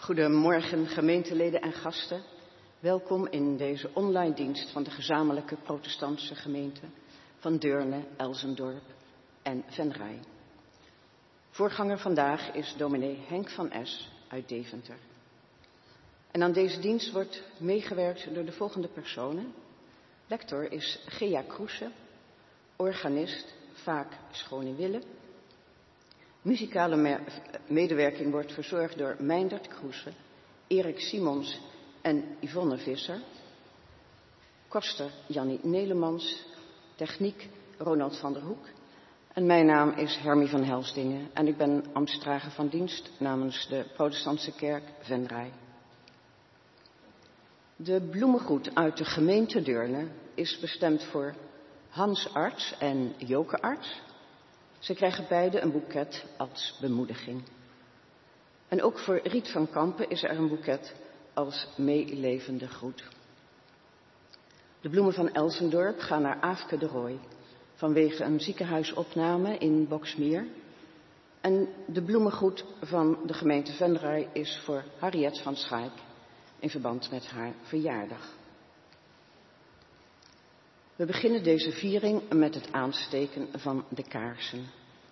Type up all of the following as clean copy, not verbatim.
Goedemorgen gemeenteleden en gasten. Welkom in deze online dienst van de gezamenlijke protestantse gemeente van Deurne, Elsendorp en Venray. Voorganger vandaag is dominee Henk van Es uit Deventer. En aan deze dienst wordt meegewerkt door de volgende personen. Lector is Gea Kroese, organist Vaak Schonewille. Muzikale medewerking wordt verzorgd door Meindert Kroese, Erik Simons en Yvonne Visser. Koster Jannie Nelemans, techniek Ronald van der Hoek. En mijn naam is Hermie van Helsdingen en ik ben ambtsdrager van dienst namens de Protestantse Kerk Venray. De bloemengroet uit de gemeente Deurne is bestemd voor Hans Arts en Joke Arts. Ze krijgen beide een boeket als bemoediging. En ook voor Riet van Kampen is er een boeket als meelevende groet. De bloemen van Elsendorp gaan naar Aafke de Rooij vanwege een ziekenhuisopname in Boxmeer. En de bloemengroet van de gemeente Venray is voor Harriet van Schaik in verband met haar verjaardag. We beginnen deze viering met het aansteken van de kaarsen.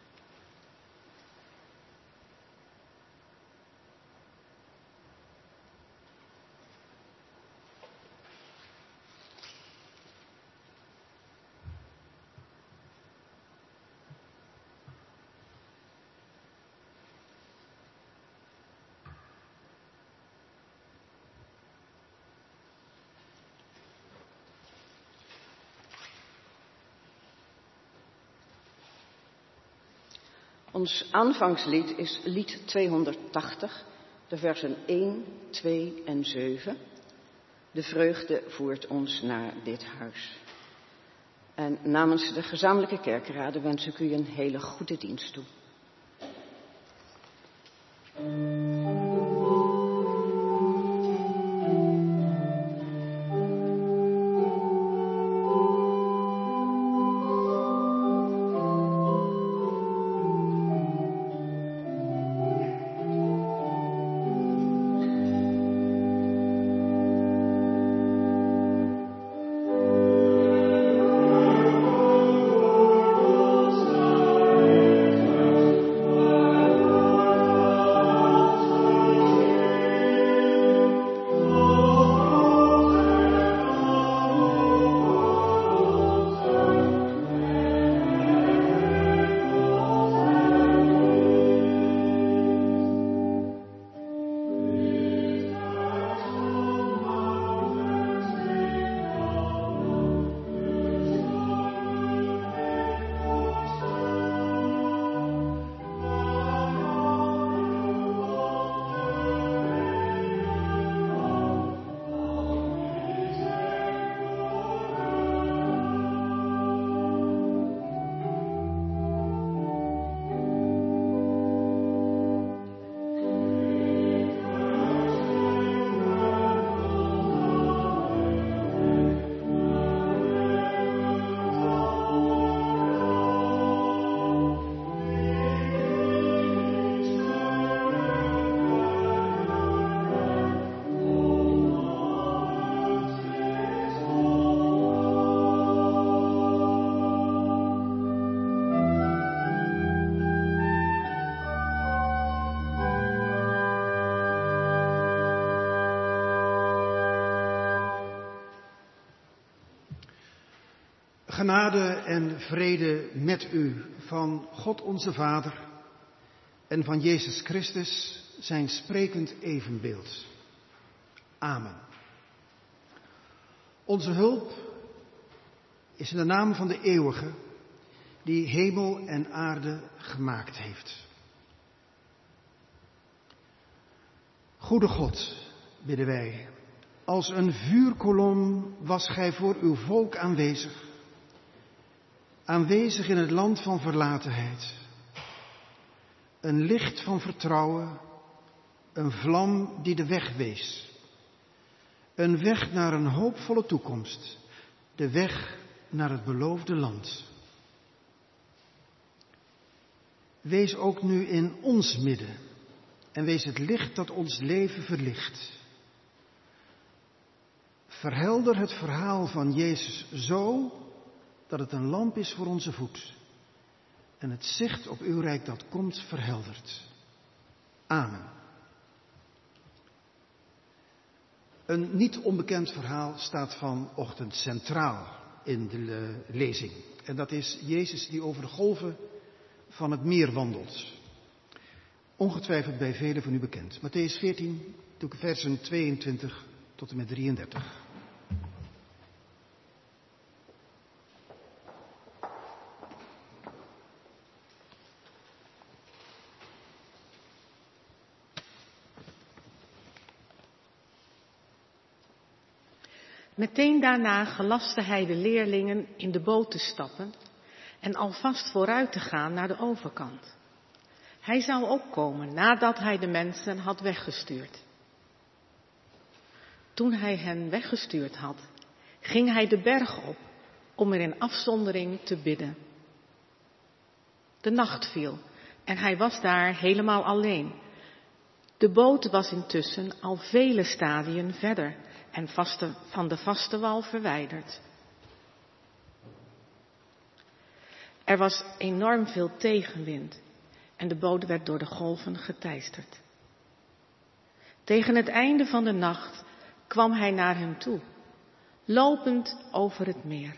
Ons aanvangslied is lied 280, de versen 1, 2 en 7. De vreugde voert ons naar dit huis. En namens de gezamenlijke kerkenraden wens ik u een hele goede dienst toe. Genade en vrede met u van God onze Vader en van Jezus Christus, zijn sprekend evenbeeld. Amen. Onze hulp is in de naam van de Eeuwige, die hemel en aarde gemaakt heeft. Goede God, bidden wij, als een vuurkolom was gij voor uw volk aanwezig. Aanwezig in het land van verlatenheid. Een licht van vertrouwen, een vlam die de weg wees. Een weg naar een hoopvolle toekomst, de weg naar het beloofde land. Wees ook nu in ons midden, en wees het licht dat ons leven verlicht. Verhelder het verhaal van Jezus zo dat het een lamp is voor onze voet en het zicht op uw rijk dat komt verheldert. Amen. Een niet onbekend verhaal staat vanochtend centraal in de lezing. En dat is Jezus die over de golven van het meer wandelt. Ongetwijfeld bij velen van u bekend. Mattheüs 14, versen 22 tot en met 33. Meteen daarna gelastte hij de leerlingen in de boot te stappen en alvast vooruit te gaan naar de overkant. Hij zou ook komen nadat hij de mensen had weggestuurd. Toen hij hen weggestuurd had, ging hij de berg op om er in afzondering te bidden. De nacht viel en hij was daar helemaal alleen. De boot was intussen al vele stadien verder en van de vaste wal verwijderd. Er was enorm veel tegenwind en de boot werd door de golven geteisterd. Tegen het einde van de nacht kwam hij naar hen toe, lopend over het meer.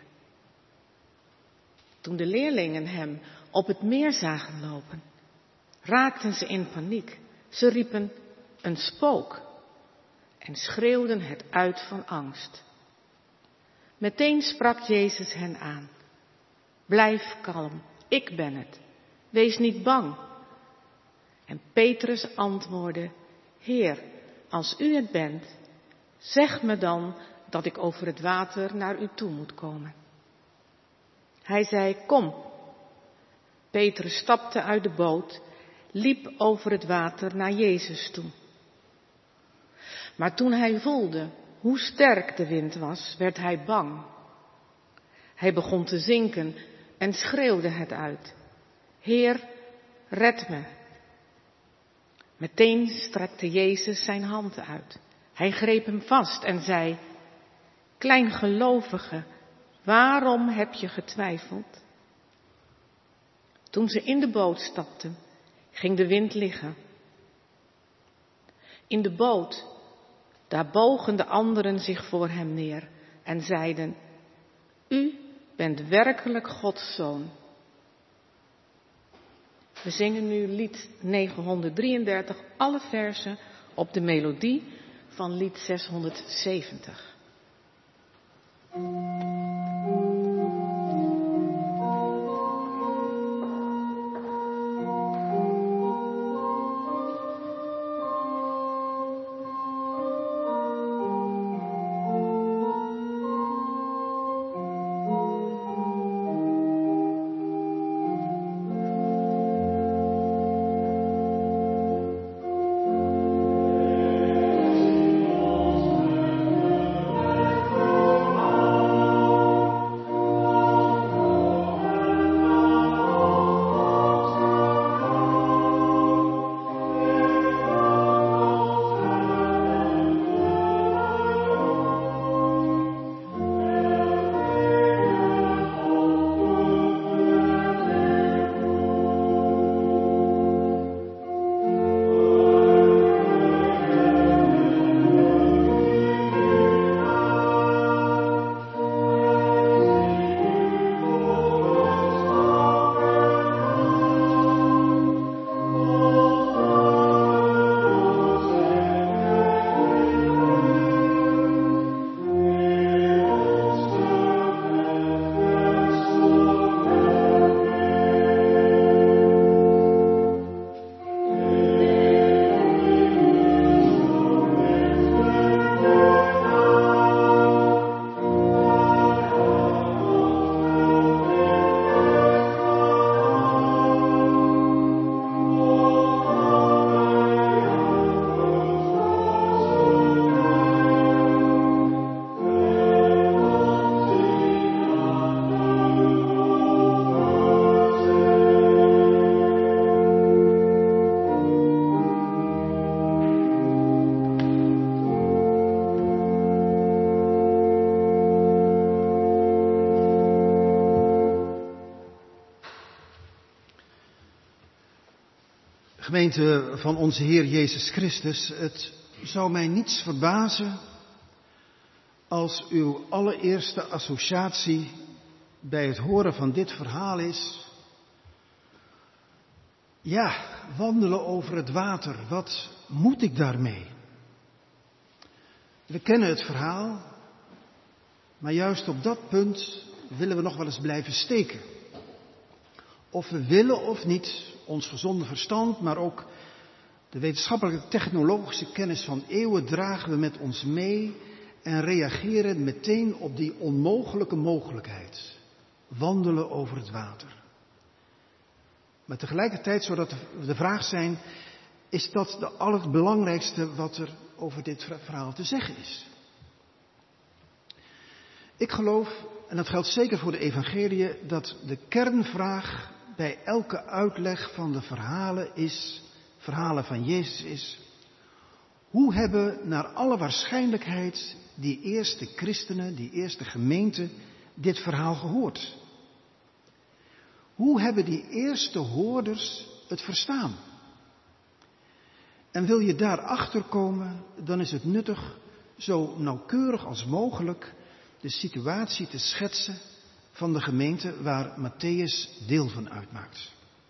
Toen de leerlingen hem op het meer zagen lopen, raakten ze in paniek. Ze riepen: een spook, en schreeuwden het uit van angst. Meteen sprak Jezus hen aan: blijf kalm, ik ben het, wees niet bang. En Petrus antwoordde: Heer, als u het bent, zeg me dan dat ik over het water naar u toe moet komen. Hij zei: kom. Petrus stapte uit de boot, liep over het water naar Jezus toe. Maar toen hij voelde hoe sterk de wind was, werd hij bang. Hij begon te zinken en schreeuwde het uit: Heer, red me. Meteen strekte Jezus zijn hand uit. Hij greep hem vast en zei: kleingelovige, waarom heb je getwijfeld? Toen ze in de boot stapten, ging de wind liggen. In de boot, daar bogen de anderen zich voor hem neer en zeiden: u bent werkelijk Gods zoon. We zingen nu lied 933, alle versen op de melodie van lied 670. Amen. Gemeente van onze Heer Jezus Christus, het zou mij niets verbazen als uw allereerste associatie bij het horen van dit verhaal is: ja, wandelen over het water, wat moet ik daarmee? We kennen het verhaal, maar juist op dat punt willen we nog wel eens blijven steken. Of we willen of niet, ons gezonde verstand, maar ook de wetenschappelijke technologische kennis van eeuwen dragen we met ons mee en reageren meteen op die onmogelijke mogelijkheid. Wandelen over het water. Maar tegelijkertijd zou dat de vraag zijn, is dat de allerbelangrijkste wat er over dit verhaal te zeggen is? Ik geloof, en dat geldt zeker voor de evangeliën, dat de kernvraag bij elke uitleg van de verhalen van Jezus is: hoe hebben naar alle waarschijnlijkheid die eerste christenen, die eerste gemeente, dit verhaal gehoord? Hoe hebben die eerste hoorders het verstaan? En wil je daarachter komen, dan is het nuttig zo nauwkeurig als mogelijk de situatie te schetsen van de gemeente waar Mattheüs deel van uitmaakt.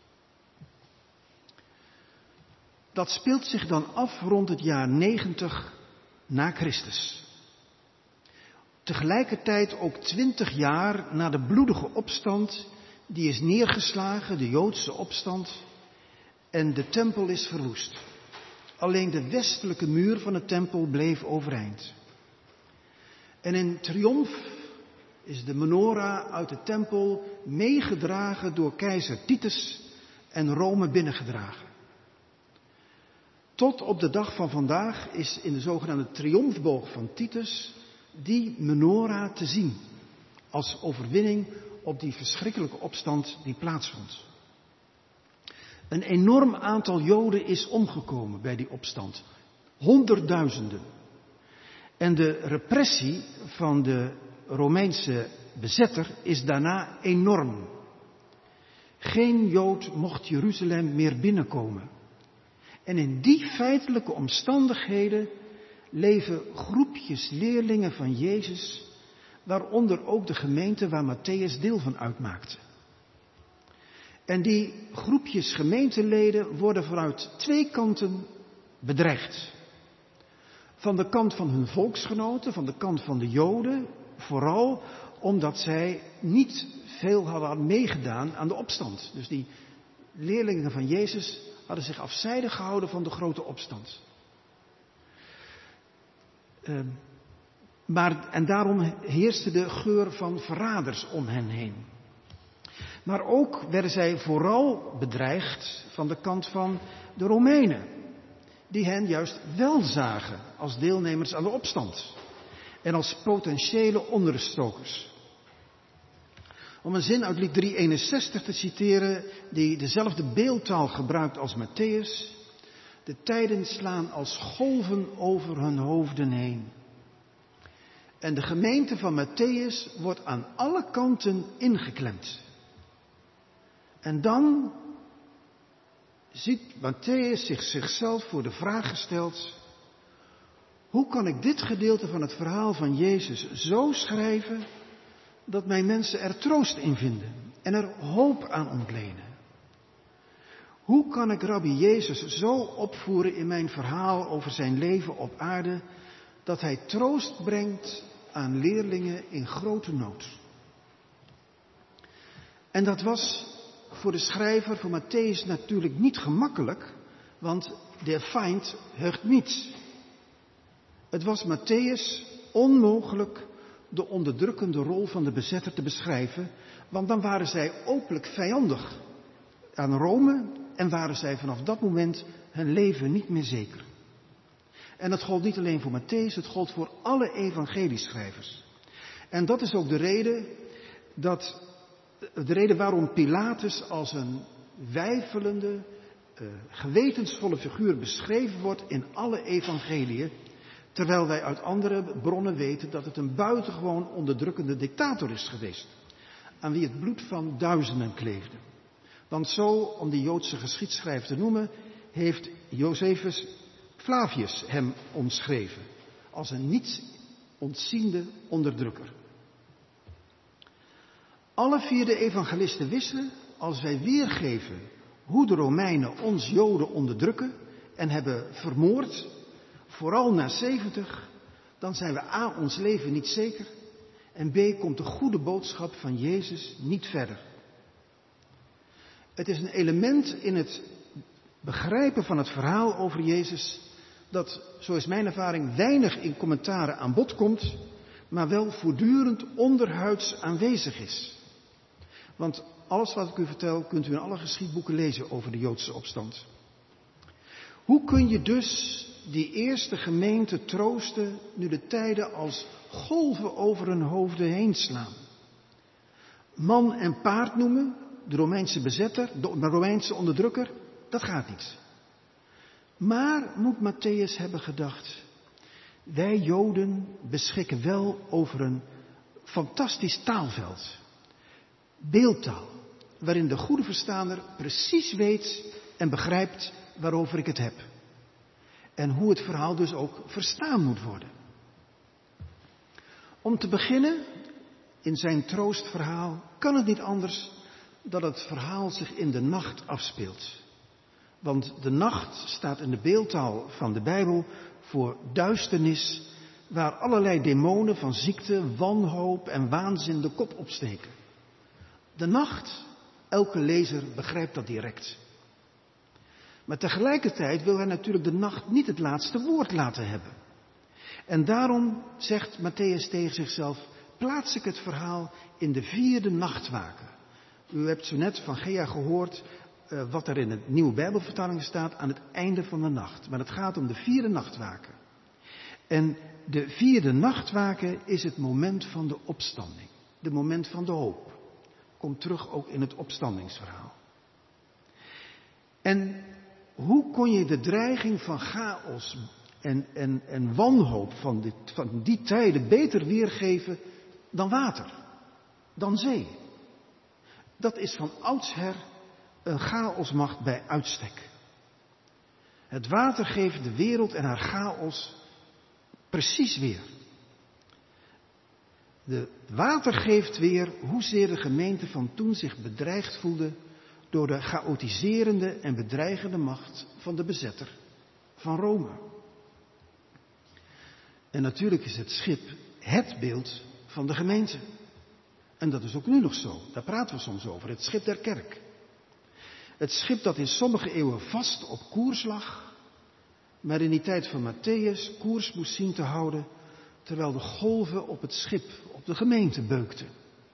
Dat speelt zich dan af rond het jaar 90 na Christus. Tegelijkertijd ook 20 jaar na de bloedige opstand die is neergeslagen, de Joodse opstand, en de tempel is verwoest. Alleen de westelijke muur van de tempel bleef overeind. En in triomf is de menorah uit de tempel meegedragen door keizer Titus en Rome binnengedragen. Tot op de dag van vandaag is in de zogenaamde triomfboog van Titus die menorah te zien als overwinning op die verschrikkelijke opstand die plaatsvond. Een enorm aantal Joden is omgekomen bij die opstand. Honderdduizenden. En de repressie van de Romeinse bezetter is daarna enorm. Geen Jood mocht Jeruzalem meer binnenkomen. En in die feitelijke omstandigheden leven groepjes leerlingen van Jezus, waaronder ook de gemeente waar Mattheüs deel van uitmaakte. En die groepjes gemeenteleden worden vanuit twee kanten bedreigd. Van de kant van hun volksgenoten, van de kant van de Joden, vooral omdat zij niet veel hadden meegedaan aan de opstand. Dus die leerlingen van Jezus hadden zich afzijdig gehouden van de grote opstand. En daarom heerste de geur van verraders om hen heen. Maar ook werden zij vooral bedreigd van de kant van de Romeinen, die hen juist wel zagen als deelnemers aan de opstand en als potentiële onderstokers. Om een zin uit Lied 361 te citeren, die dezelfde beeldtaal gebruikt als Mattheüs: de tijden slaan als golven over hun hoofden heen. En de gemeente van Mattheüs wordt aan alle kanten ingeklemd. En dan ziet Mattheüs zichzelf voor de vraag gesteld: hoe kan ik dit gedeelte van het verhaal van Jezus zo schrijven dat mijn mensen er troost in vinden en er hoop aan ontlenen? Hoe kan ik Rabbi Jezus zo opvoeren in mijn verhaal over zijn leven op aarde, dat hij troost brengt aan leerlingen in grote nood? En dat was voor de schrijver, voor Mattheüs, natuurlijk niet gemakkelijk, want der Feind heugt niets. Het was Mattheüs onmogelijk de onderdrukkende rol van de bezetter te beschrijven, want dan waren zij openlijk vijandig aan Rome en waren zij vanaf dat moment hun leven niet meer zeker. En dat gold niet alleen voor Mattheüs, het gold voor alle evangelieschrijvers. En dat is ook de reden waarom Pilatus als een weifelende, gewetensvolle figuur beschreven wordt in alle evangeliën, terwijl wij uit andere bronnen weten dat het een buitengewoon onderdrukkende dictator is geweest, aan wie het bloed van duizenden kleefde. Want zo, om die Joodse geschiedschrijver te noemen, heeft Josephus Flavius hem omschreven als een niets ontziende onderdrukker. Alle 4 de evangelisten wisten, als wij weergeven hoe de Romeinen ons Joden onderdrukken en hebben vermoord, vooral na 70, dan zijn we A, ons leven niet zeker, en B, komt de goede boodschap van Jezus niet verder. Het is een element in het begrijpen van het verhaal over Jezus dat, zo is mijn ervaring, weinig in commentaren aan bod komt, maar wel voortdurend onderhuids aanwezig is. Want alles wat ik u vertel kunt u in alle geschiedboeken lezen over de Joodse opstand. Hoe kun je dus die eerste gemeente troosten nu de tijden als golven over hun hoofden heen slaan? Man en paard noemen, de Romeinse bezetter, de Romeinse onderdrukker, dat gaat niet. Maar moet Mattheüs hebben gedacht, wij Joden beschikken wel over een fantastisch taalveld. Beeldtaal, waarin de goede verstaander precies weet en begrijpt waarover ik het heb. En hoe het verhaal dus ook verstaan moet worden. Om te beginnen, in zijn troostverhaal, kan het niet anders dat het verhaal zich in de nacht afspeelt. Want de nacht staat in de beeldtaal van de Bijbel voor duisternis, waar allerlei demonen van ziekte, wanhoop en waanzin de kop opsteken. De nacht, elke lezer begrijpt dat direct. Maar tegelijkertijd wil hij natuurlijk de nacht niet het laatste woord laten hebben. En daarom zegt Mattheüs tegen zichzelf, plaats ik het verhaal in de 4e nachtwaken. U hebt zo net van Gea gehoord wat er in de Nieuwe Bijbelvertaling staat aan het einde van de nacht. Maar het gaat om de 4e nachtwaken. En de 4e nachtwaken is het moment van de opstanding. De moment van de hoop. Komt terug ook in het opstandingsverhaal. En hoe kon je de dreiging van chaos en wanhoop van die tijden beter weergeven dan water, dan zee? Dat is van oudsher een chaosmacht bij uitstek. Het water geeft de wereld en haar chaos precies weer. De water geeft weer hoezeer de gemeente van toen zich bedreigd voelde door de chaotiserende en bedreigende macht van de bezetter van Rome. En natuurlijk is het schip het beeld van de gemeente. En dat is ook nu nog zo. Daar praten we soms over. Het schip der kerk. Het schip dat in sommige eeuwen vast op koers lag, maar in die tijd van Mattheüs koers moest zien te houden, terwijl de golven op het schip, op de gemeente beukten.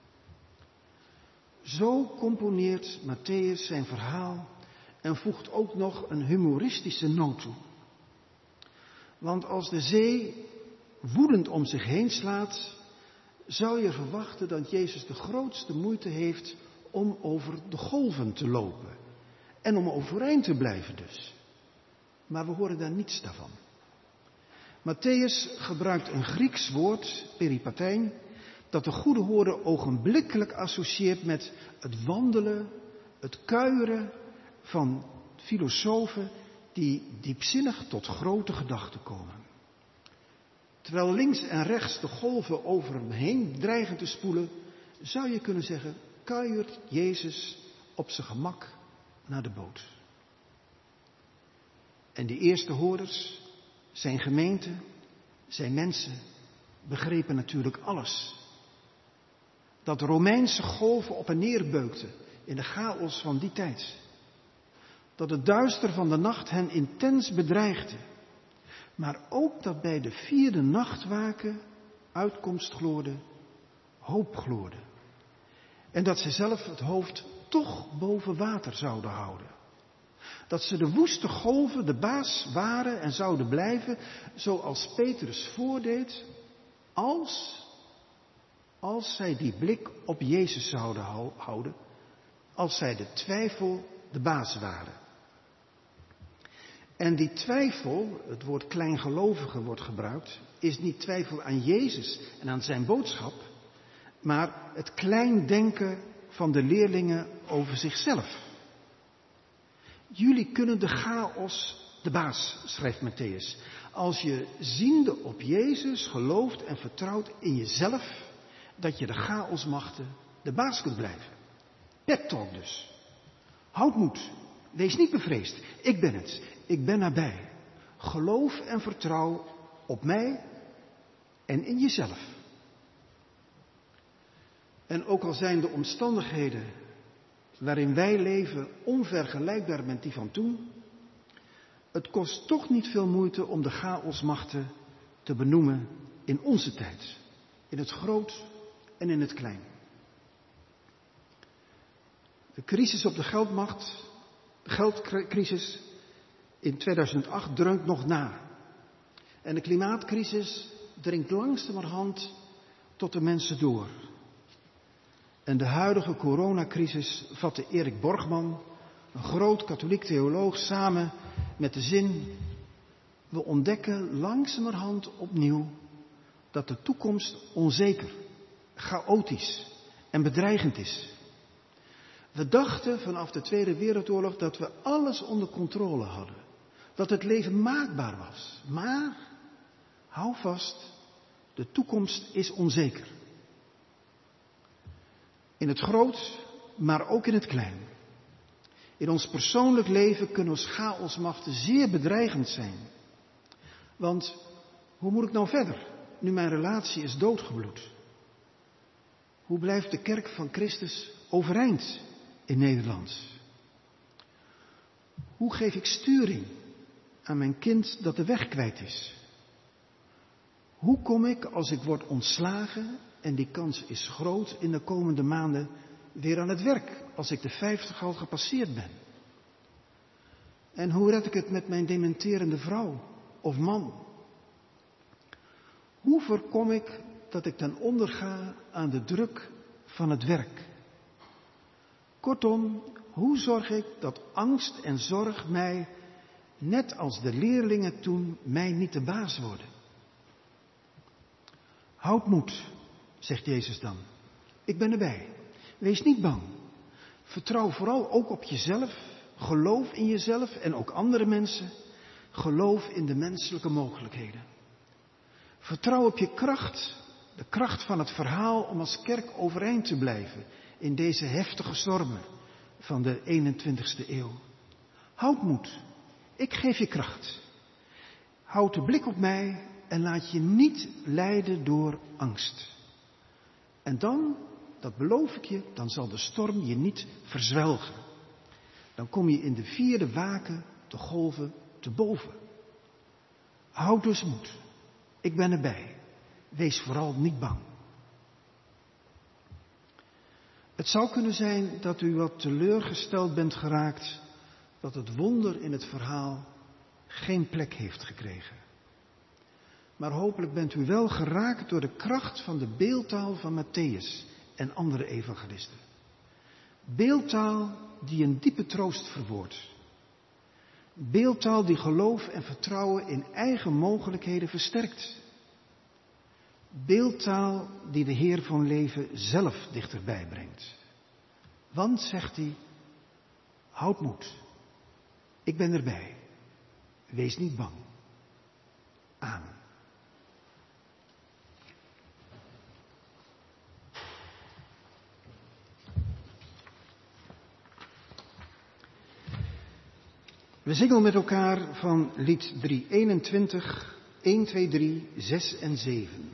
Zo componeert Mattheüs zijn verhaal en voegt ook nog een humoristische noot toe. Want als de zee woedend om zich heen slaat, zou je verwachten dat Jezus de grootste moeite heeft om over de golven te lopen. En om overeind te blijven dus. Maar we horen daar niets daarvan. Mattheüs gebruikt een Grieks woord, peripatijn, dat de goede hoorder ogenblikkelijk associeert met het wandelen, het kuieren van filosofen die diepzinnig tot grote gedachten komen. Terwijl links en rechts de golven over hem heen dreigen te spoelen, zou je kunnen zeggen, kuiert Jezus op zijn gemak naar de boot. En de eerste hoorders, zijn gemeente, zijn mensen, begrepen natuurlijk alles. Dat de Romeinse golven op en neer beukten in de chaos van die tijd. Dat het duister van de nacht hen intens bedreigde. Maar ook dat bij de 4e nachtwaken uitkomst gloorde, hoop gloorde. En dat ze zelf het hoofd toch boven water zouden houden. Dat ze de woeste golven de baas waren en zouden blijven, zoals Petrus voordeed, als zij die blik op Jezus zouden houden, als zij de twijfel de baas waren. En die twijfel, het woord kleingelovige wordt gebruikt, is niet twijfel aan Jezus en aan zijn boodschap, maar het klein denken van de leerlingen over zichzelf. Jullie kunnen de chaos de baas, schrijft Mattheüs. Als je ziende op Jezus gelooft en vertrouwt in jezelf, dat je de chaosmachten de baas kunt blijven. Pep talk dus. Houd moed. Wees niet bevreesd. Ik ben het. Ik ben nabij. Geloof en vertrouw op mij en in jezelf. En ook al zijn de omstandigheden waarin wij leven onvergelijkbaar met die van toen, het kost toch niet veel moeite om de chaosmachten te benoemen in onze tijd. In het groot en in het klein. De crisis op de geldmarkt, de geldcrisis in 2008 dreunt nog na. En de klimaatcrisis dringt langzamerhand tot de mensen door. En de huidige coronacrisis vatte Erik Borgman, een groot katholiek theoloog, samen met de zin: we ontdekken langzamerhand opnieuw dat de toekomst onzeker, chaotisch en bedreigend is. We dachten vanaf de Tweede Wereldoorlog dat we alles onder controle hadden. Dat het leven maakbaar was. Maar, hou vast, de toekomst is onzeker. In het groot, maar ook in het klein. In ons persoonlijk leven kunnen ons chaosmachten zeer bedreigend zijn. Want, hoe moet ik nou verder, nu mijn relatie is doodgebloed? Hoe blijft de kerk van Christus overeind in Nederland? Hoe geef ik sturing aan mijn kind dat de weg kwijt is? Hoe kom ik, als ik word ontslagen, en die kans is groot in de komende maanden, weer aan het werk, als ik de 50 al gepasseerd ben? En hoe red ik het met mijn dementerende vrouw of man? Hoe voorkom ik dat ik ten onder ga aan de druk van het werk? Kortom, hoe zorg ik dat angst en zorg mij, net als de leerlingen toen, mij niet de baas worden? Houd moed, zegt Jezus dan. Ik ben erbij. Wees niet bang. Vertrouw vooral ook op jezelf. Geloof in jezelf en ook andere mensen. Geloof in de menselijke mogelijkheden. Vertrouw op je kracht. De kracht van het verhaal om als kerk overeind te blijven in deze heftige stormen van de 21ste eeuw. Houd moed. Ik geef je kracht. Houd de blik op mij en laat je niet leiden door angst. En dan, dat beloof ik je, dan zal de storm je niet verzwelgen. Dan kom je in de 4e waken, de golven, te boven. Houd dus moed. Ik ben erbij. Wees vooral niet bang. Het zou kunnen zijn dat u wat teleurgesteld bent geraakt dat het wonder in het verhaal geen plek heeft gekregen. Maar hopelijk bent u wel geraakt door de kracht van de beeldtaal van Mattheüs en andere evangelisten. Beeldtaal die een diepe troost verwoordt. Beeldtaal die geloof en vertrouwen in eigen mogelijkheden versterkt. Beeldtaal die de Heer van leven zelf dichterbij brengt. Want, zegt hij, houd moed. Ik ben erbij. Wees niet bang. Amen. We zingen met elkaar van lied 321, 1, 2, 3, 6 en 7.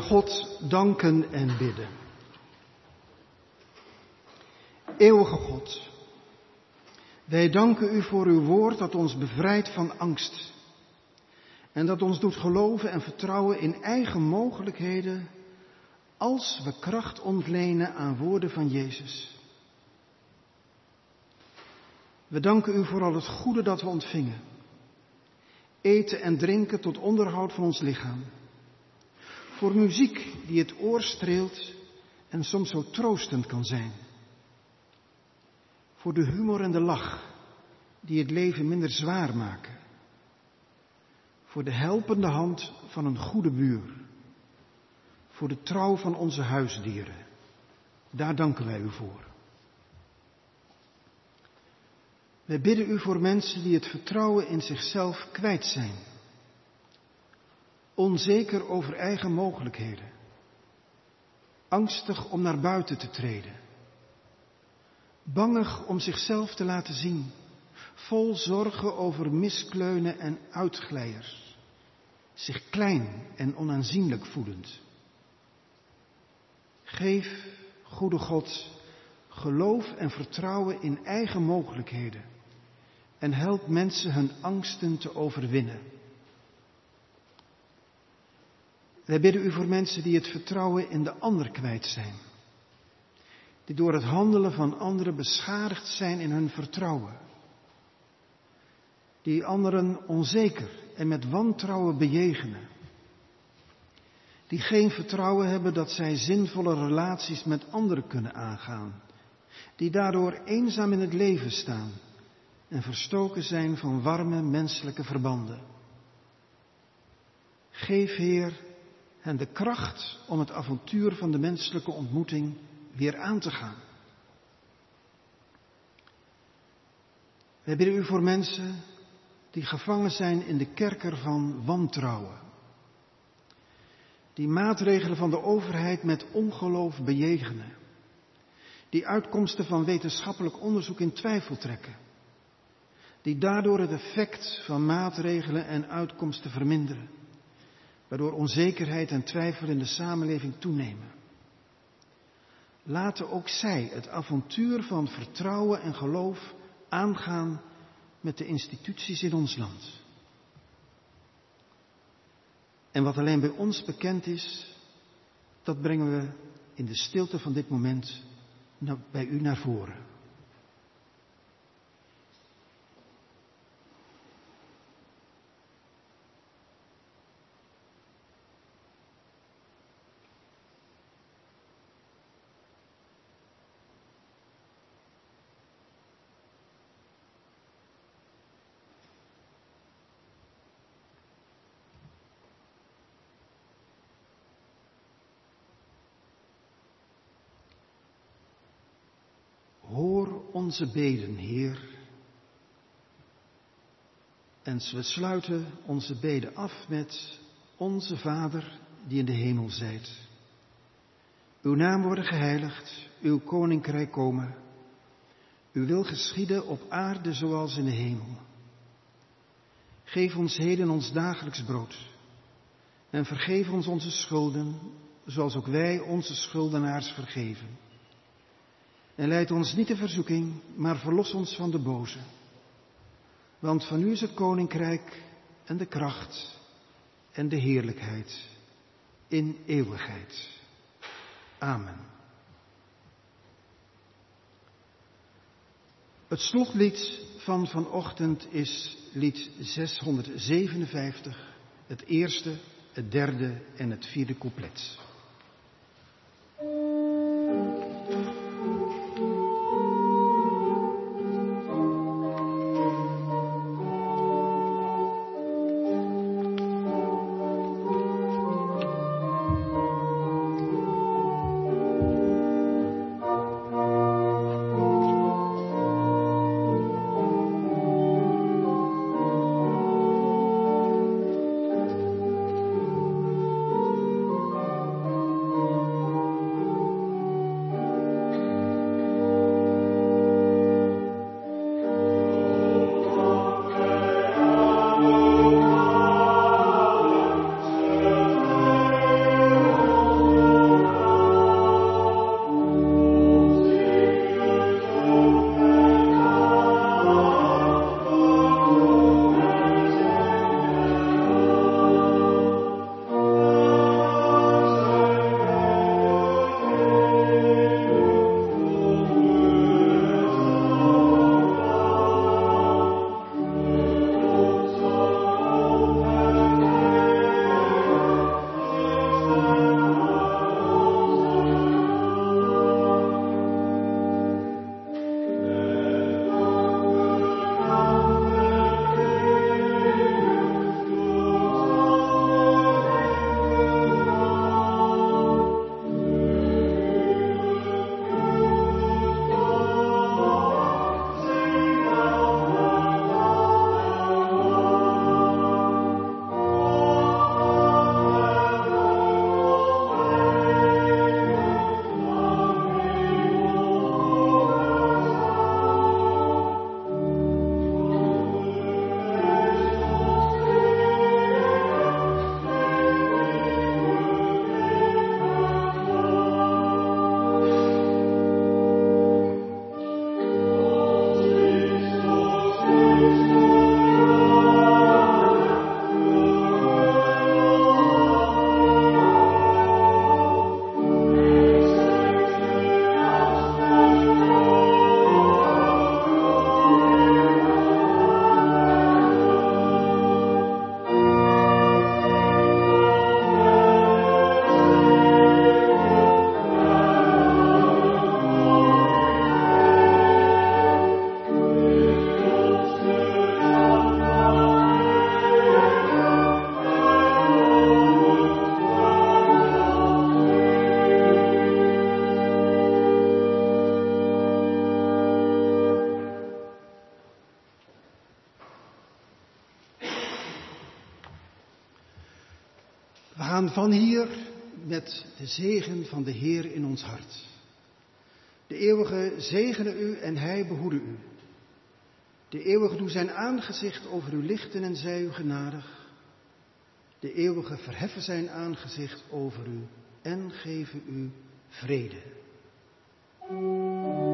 God danken en bidden. Eeuwige God, wij danken u voor uw woord dat ons bevrijdt van angst. En dat ons doet geloven en vertrouwen in eigen mogelijkheden als we kracht ontlenen aan woorden van Jezus. We danken u voor al het goede dat we ontvingen. Eten en drinken tot onderhoud van ons lichaam. Voor muziek die het oor streelt en soms zo troostend kan zijn. Voor de humor en de lach die het leven minder zwaar maken. Voor de helpende hand van een goede buur. Voor de trouw van onze huisdieren. Daar danken wij u voor. Wij bidden u voor mensen die het vertrouwen in zichzelf kwijt zijn. Onzeker over eigen mogelijkheden. Angstig om naar buiten te treden. Bangig om zichzelf te laten zien. Vol zorgen over miskleunen en uitglijers. Zich klein en onaanzienlijk voelend. Geef, goede God, geloof en vertrouwen in eigen mogelijkheden. En help mensen hun angsten te overwinnen. Wij bidden u voor mensen die het vertrouwen in de ander kwijt zijn. Die door het handelen van anderen beschadigd zijn in hun vertrouwen. Die anderen onzeker en met wantrouwen bejegenen. Die geen vertrouwen hebben dat zij zinvolle relaties met anderen kunnen aangaan. Die daardoor eenzaam in het leven staan en verstoken zijn van warme menselijke verbanden. Geef, Heer, hen de kracht om het avontuur van de menselijke ontmoeting weer aan te gaan. Wij bidden u voor mensen die gevangen zijn in de kerker van wantrouwen. Die maatregelen van de overheid met ongeloof bejegenen. Die uitkomsten van wetenschappelijk onderzoek in twijfel trekken. Die daardoor het effect van maatregelen en uitkomsten verminderen. Waardoor onzekerheid en twijfel in de samenleving toenemen. Laten ook zij het avontuur van vertrouwen en geloof aangaan met de instituties in ons land. En wat alleen bij ons bekend is, dat brengen we in de stilte van dit moment bij u naar voren. Hoor onze beden, Heer. En we sluiten onze beden af met onze Vader die in de hemel zijt. Uw naam worden geheiligd, uw koninkrijk komen. Uw wil geschieden op aarde zoals in de hemel. Geef ons heden ons dagelijks brood. En vergeef ons onze schulden, zoals ook wij onze schuldenaars vergeven. En leid ons niet in verzoeking, maar verlos ons van de boze. Want van u is het koninkrijk en de kracht en de heerlijkheid in eeuwigheid. Amen. Het slotlied van vanochtend is lied 657, het eerste, het derde en het vierde couplet. gaan van hier met de zegen van de Heer in ons hart. De eeuwige zegene u en hij behoede u. De eeuwige doe zijn aangezicht over u lichten en zij u genadig. De eeuwige verheffen zijn aangezicht over u en geven u vrede.